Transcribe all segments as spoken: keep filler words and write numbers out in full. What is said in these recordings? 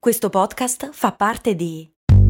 Questo podcast fa parte di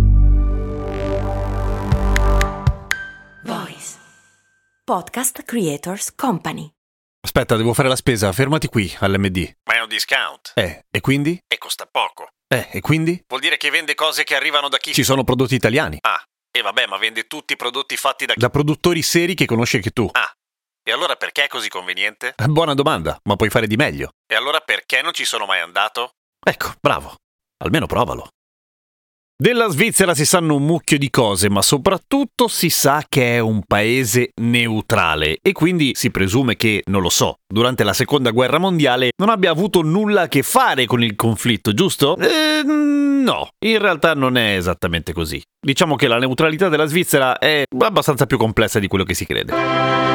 Voice Podcast Creators Company. Aspetta, devo fare la spesa, fermati qui all'M D. Ma è un discount. Eh, e quindi? E costa poco. Eh, e quindi? Vuol dire che vende cose che arrivano da chi? Ci sono prodotti italiani. Ah, e vabbè, ma vende tutti i prodotti fatti da chi? Da produttori seri che conosci anche tu. Ah, e allora perché è così conveniente? Buona domanda, ma puoi fare di meglio. E allora perché non ci sono mai andato? Ecco, bravo. Almeno provalo. Della Svizzera si sanno un mucchio di cose, ma soprattutto si sa che è un paese neutrale e quindi si presume che, non lo so, durante la seconda guerra mondiale non abbia avuto nulla a che fare con il conflitto, giusto? Eh, no, in realtà non è esattamente così. Diciamo che la neutralità della Svizzera è abbastanza più complessa di quello che si crede.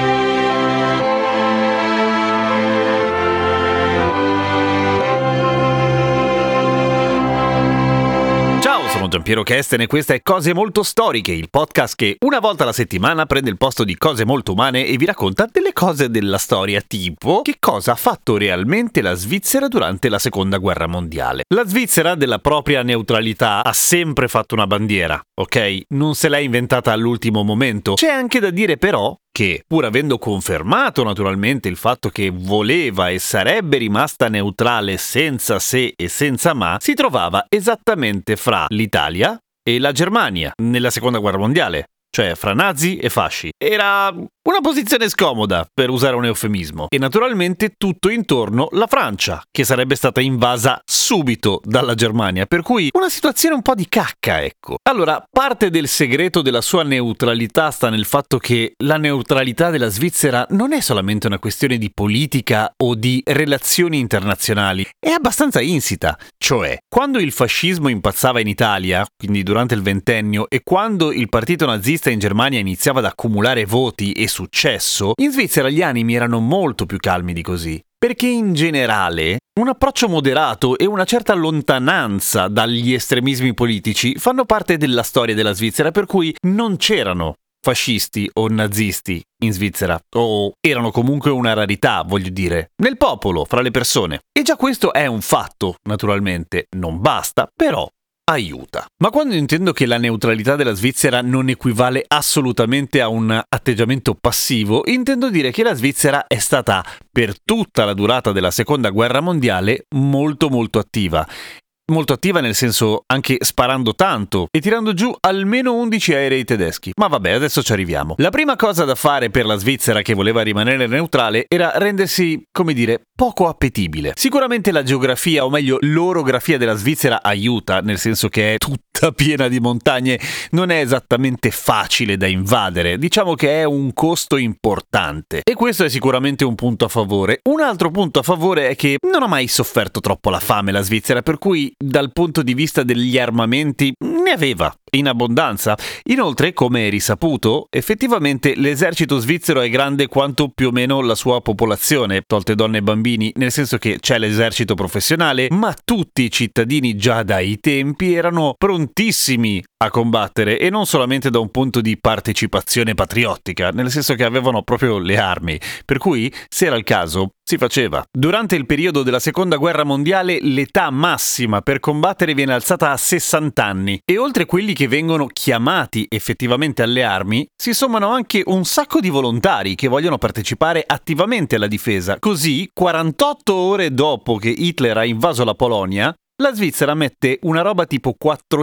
Sono Giampiero Kesten e questa è Cose Molto Storiche, il podcast che una volta alla settimana prende il posto di Cose Molto Umane e vi racconta delle cose della storia, tipo che cosa ha fatto realmente la Svizzera durante la seconda guerra mondiale. La Svizzera della propria neutralità ha sempre fatto una bandiera, ok? Non se l'ha inventata all'ultimo momento. C'è anche da dire però che, pur avendo confermato naturalmente il fatto che voleva e sarebbe rimasta neutrale senza se e senza ma, si trovava esattamente fra l'Italia e la Germania nella seconda guerra mondiale, cioè fra nazi e fasci. Era una posizione scomoda, per usare un eufemismo. E naturalmente tutto intorno la Francia, che sarebbe stata invasa subito dalla Germania, per cui una situazione un po' di cacca, ecco. Allora, parte del segreto della sua neutralità sta nel fatto che la neutralità della Svizzera non è solamente una questione di politica o di relazioni internazionali, è abbastanza insita. Cioè, quando il fascismo impazzava in Italia, quindi durante il ventennio, e quando il partito nazista in Germania iniziava ad accumulare voti e successo, in Svizzera gli animi erano molto più calmi di così. Perché in generale un approccio moderato e una certa lontananza dagli estremismi politici fanno parte della storia della Svizzera, per cui non c'erano fascisti o nazisti in Svizzera, o erano comunque una rarità, voglio dire, nel popolo, fra le persone. E già questo è un fatto, naturalmente, non basta, però aiuta. Ma quando intendo che la neutralità della Svizzera non equivale assolutamente a un atteggiamento passivo, intendo dire che la Svizzera è stata, per tutta la durata della seconda guerra mondiale, molto molto attiva. Molto attiva nel senso anche sparando tanto e tirando giù almeno undici aerei tedeschi. Ma vabbè, adesso ci arriviamo. La prima cosa da fare per la Svizzera, che voleva rimanere neutrale, era rendersi, come dire, poco appetibile. Sicuramente la geografia, o meglio l'orografia della Svizzera aiuta, nel senso che è tutta piena di montagne, non è esattamente facile da invadere, diciamo che è un costo importante. E questo è sicuramente un punto a favore. Un altro punto a favore è che non ha mai sofferto troppo la fame la Svizzera, per cui dal punto di vista degli armamenti ne aveva in abbondanza. Inoltre, come è risaputo, effettivamente l'esercito svizzero è grande quanto più o meno la sua popolazione, tolte donne e bambini, nel senso che c'è l'esercito professionale, ma tutti i cittadini già dai tempi erano prontissimi a combattere, e non solamente da un punto di partecipazione patriottica, nel senso che avevano proprio le armi, per cui, se era il caso, si faceva. Durante il periodo della seconda guerra mondiale l'età massima per combattere viene alzata a sessanta anni, e oltre quelli che vengono chiamati effettivamente alle armi, si sommano anche un sacco di volontari che vogliono partecipare attivamente alla difesa. Così, quarantotto ore dopo che Hitler ha invaso la Polonia, la Svizzera mette una roba tipo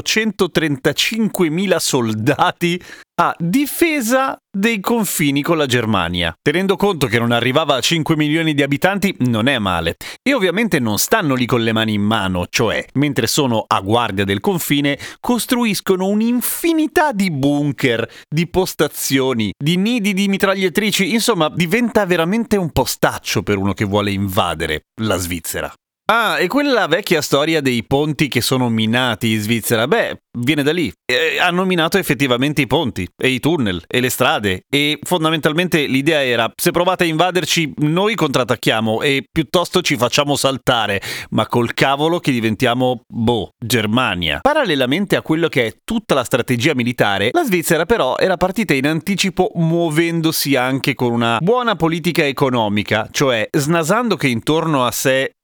quattrocentotrentacinquemila soldati a difesa dei confini con la Germania. Tenendo conto che non arrivava a cinque milioni di abitanti, non è male. E ovviamente non stanno lì con le mani in mano, cioè, mentre sono a guardia del confine, costruiscono un'infinità di bunker, di postazioni, di nidi di mitragliatrici, insomma, diventa veramente un postaccio per uno che vuole invadere la Svizzera. Ah, e quella vecchia storia dei ponti che sono minati in Svizzera, beh, viene da lì. Eh, hanno minato effettivamente i ponti, e i tunnel, e le strade, e fondamentalmente l'idea era: se provate a invaderci, noi contrattacchiamo e piuttosto ci facciamo saltare, ma col cavolo che diventiamo, boh, Germania. Parallelamente a quello che è tutta la strategia militare, la Svizzera però era partita in anticipo muovendosi anche con una buona politica economica, cioè snasando che intorno a sé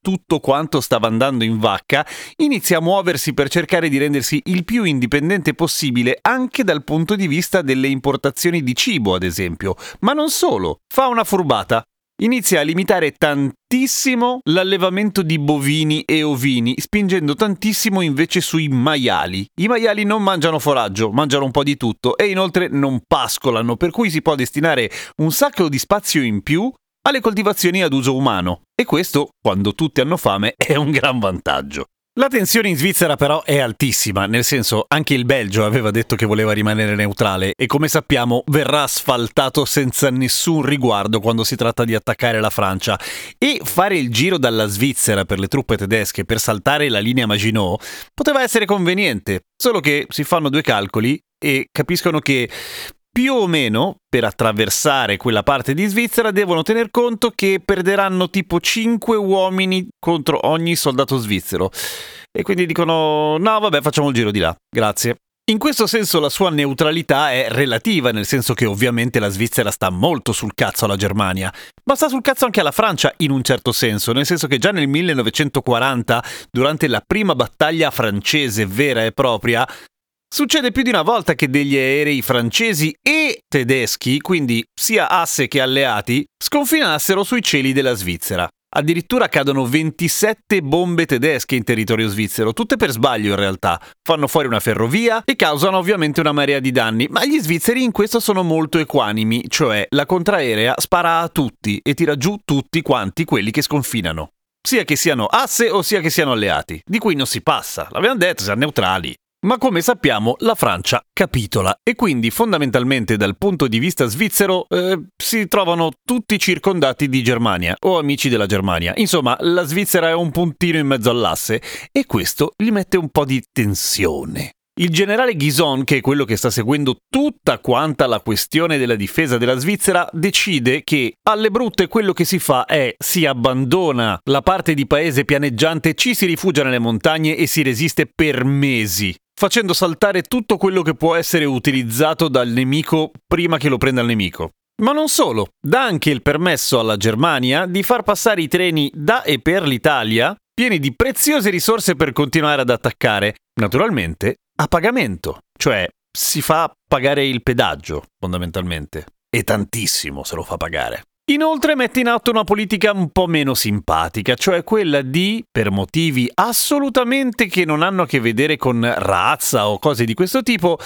tutto quanto stava andando in vacca, inizia a muoversi per cercare di rendersi il più indipendente possibile anche dal punto di vista delle importazioni di cibo, ad esempio. Ma non solo, fa una furbata. Inizia a limitare tantissimo l'allevamento di bovini e ovini, spingendo tantissimo invece sui maiali. I maiali non mangiano foraggio, mangiano un po' di tutto e inoltre non pascolano, per cui si può destinare un sacco di spazio in più alle coltivazioni ad uso umano. E questo, quando tutti hanno fame, è un gran vantaggio. La tensione in Svizzera però è altissima, nel senso anche il Belgio aveva detto che voleva rimanere neutrale e come sappiamo verrà asfaltato senza nessun riguardo quando si tratta di attaccare la Francia, e fare il giro dalla Svizzera per le truppe tedesche per saltare la linea Maginot poteva essere conveniente, solo che si fanno due calcoli e capiscono che più o meno, per attraversare quella parte di Svizzera, devono tener conto che perderanno tipo cinque uomini contro ogni soldato svizzero. E quindi dicono, no vabbè, facciamo il giro di là, grazie. In questo senso la sua neutralità è relativa, nel senso che ovviamente la Svizzera sta molto sul cazzo alla Germania, ma sta sul cazzo anche alla Francia in un certo senso, nel senso che già nel millenovecentoquaranta, durante la prima battaglia francese vera e propria, succede più di una volta che degli aerei francesi e tedeschi, quindi sia asse che alleati, sconfinassero sui cieli della Svizzera. Addirittura cadono ventisette bombe tedesche in territorio svizzero, tutte per sbaglio in realtà. Fanno fuori una ferrovia e causano ovviamente una marea di danni, ma gli svizzeri in questo sono molto equanimi, cioè la contraerea spara a tutti e tira giù tutti quanti quelli che sconfinano. Sia che siano asse o sia che siano alleati, di cui non si passa, l'abbiamo detto, siamo neutrali. Ma come sappiamo la Francia capitola e quindi fondamentalmente dal punto di vista svizzero eh, si trovano tutti circondati di Germania o amici della Germania. Insomma, la Svizzera è un puntino in mezzo all'asse e questo gli mette un po' di tensione. Il generale Guison, che è quello che sta seguendo tutta quanta la questione della difesa della Svizzera, decide che alle brutte quello che si fa è si abbandona la parte di paese pianeggiante, ci si rifugia nelle montagne e si resiste per mesi, facendo saltare tutto quello che può essere utilizzato dal nemico prima che lo prenda il nemico. Ma non solo, dà anche il permesso alla Germania di far passare i treni da e per l'Italia, pieni di preziose risorse per continuare ad attaccare, naturalmente a pagamento, cioè si fa pagare il pedaggio, fondamentalmente, e tantissimo se lo fa pagare. Inoltre mette in atto una politica un po' meno simpatica, cioè quella di, per motivi assolutamente che non hanno a che vedere con razza o cose di questo tipo,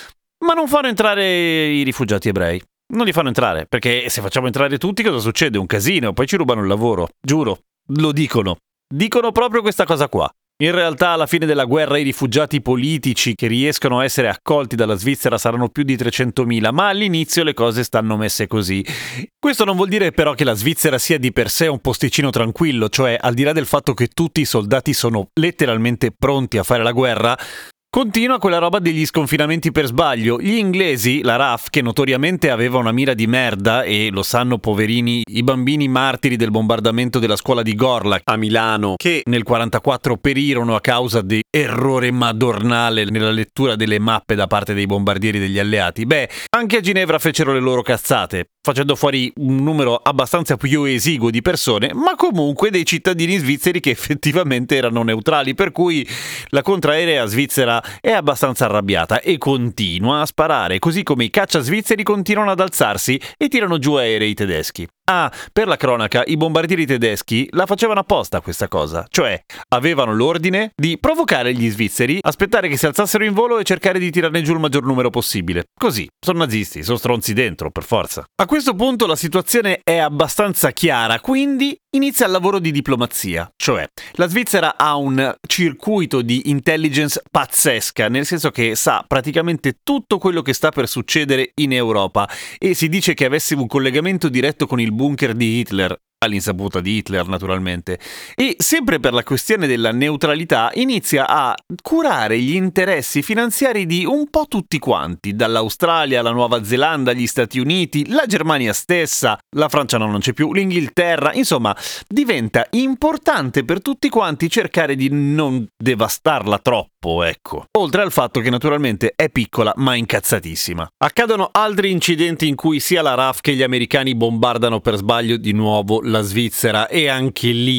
ma non fanno entrare i rifugiati ebrei. Non li fanno entrare, perché se facciamo entrare tutti cosa succede? Un casino, poi ci rubano il lavoro, giuro, lo dicono. Dicono proprio questa cosa qua. In realtà alla fine della guerra i rifugiati politici che riescono a essere accolti dalla Svizzera saranno più di trecentomila, ma all'inizio le cose stanno messe così. Questo non vuol dire però che la Svizzera sia di per sé un posticino tranquillo, cioè al di là del fatto che tutti i soldati sono letteralmente pronti a fare la guerra, continua quella roba degli sconfinamenti per sbaglio. Gli inglesi, la R A F, che notoriamente aveva una mira di merda, e lo sanno poverini i bambini martiri del bombardamento della scuola di Gorlach a Milano, che nel quarantaquattro perirono a causa di errore madornale nella lettura delle mappe da parte dei bombardieri degli alleati. Beh, anche a Ginevra fecero le loro cazzate, facendo fuori un numero abbastanza più esiguo di persone, ma comunque dei cittadini svizzeri che effettivamente erano neutrali, per cui la contraerea svizzera è abbastanza arrabbiata e continua a sparare, così come i caccia svizzeri continuano ad alzarsi e tirano giù aerei tedeschi. Ah, per la cronaca, i bombardieri tedeschi la facevano apposta questa cosa, cioè avevano l'ordine di provocare gli svizzeri, aspettare che si alzassero in volo e cercare di tirarne giù il maggior numero possibile. Così, sono nazisti, sono stronzi dentro, per forza. A questo punto la situazione è abbastanza chiara, quindi inizia il lavoro di diplomazia, cioè la Svizzera ha un circuito di intelligence pazzesca, nel senso che sa praticamente tutto quello che sta per succedere in Europa e si dice che avesse un collegamento diretto con il bunker di Hitler, all'insaputa di Hitler naturalmente, e sempre per la questione della neutralità inizia a curare gli interessi finanziari di un po' tutti quanti, dall'Australia alla Nuova Zelanda, gli Stati Uniti, la Germania stessa, la Francia no, non c'è più, l'Inghilterra, insomma diventa importante per tutti quanti cercare di non devastarla troppo, ecco. Oltre al fatto che naturalmente è piccola ma incazzatissima. Accadono altri incidenti in cui sia la R A F che gli americani bombardano per sbaglio di nuovo la Svizzera e anche lì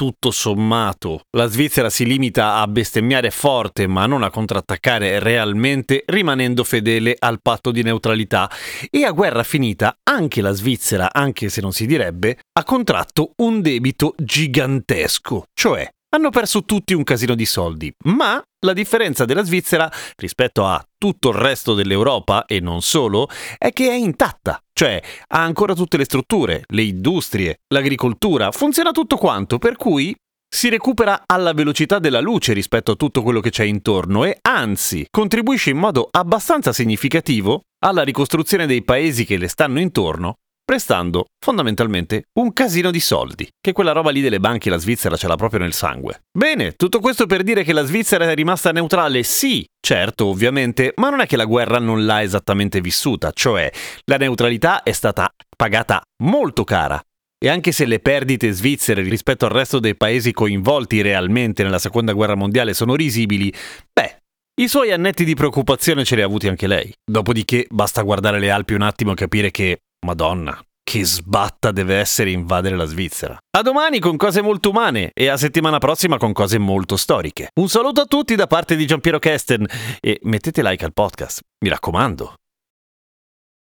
tutto sommato la Svizzera si limita a bestemmiare forte ma non a contrattaccare realmente, rimanendo fedele al patto di neutralità, e a guerra finita anche la Svizzera, anche se non si direbbe, ha contratto un debito gigantesco, cioè hanno perso tutti un casino di soldi, ma la differenza della Svizzera rispetto a tutto il resto dell'Europa, e non solo, è che è intatta, cioè ha ancora tutte le strutture, le industrie, l'agricoltura, funziona tutto quanto, per cui si recupera alla velocità della luce rispetto a tutto quello che c'è intorno e anzi contribuisce in modo abbastanza significativo alla ricostruzione dei paesi che le stanno intorno, prestando fondamentalmente un casino di soldi, che quella roba lì delle banche la Svizzera ce l'ha proprio nel sangue. Bene, tutto questo per dire che la Svizzera è rimasta neutrale, sì, certo, ovviamente, ma non è che la guerra non l'ha esattamente vissuta, cioè la neutralità è stata pagata molto cara. E anche se le perdite svizzere rispetto al resto dei paesi coinvolti realmente nella seconda guerra mondiale sono risibili, beh, i suoi annetti di preoccupazione ce li ha avuti anche lei. Dopodiché basta guardare le Alpi un attimo e capire che, Madonna, che sbatta deve essere invadere la Svizzera. A domani con cose molto umane e a settimana prossima con cose molto storiche. Un saluto a tutti da parte di Giampiero Kesten e mettete like al podcast, mi raccomando.